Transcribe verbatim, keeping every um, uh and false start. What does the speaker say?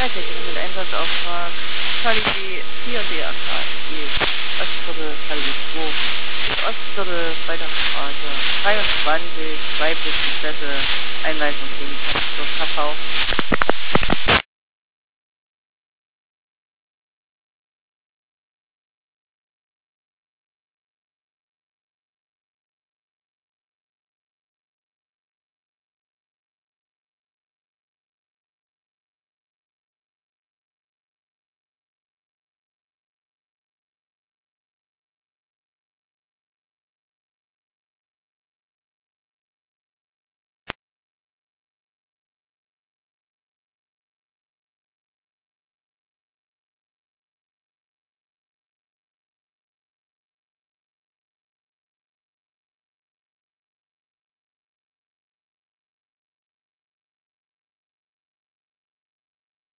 Weitergehen mit Einsatzauftrag Charlie vier D A K spielt Ostviertel Charlie zwei bis Ostviertel Freitagsstraße dreiundzwanzig weibliche Städte Einweisung gegen K V.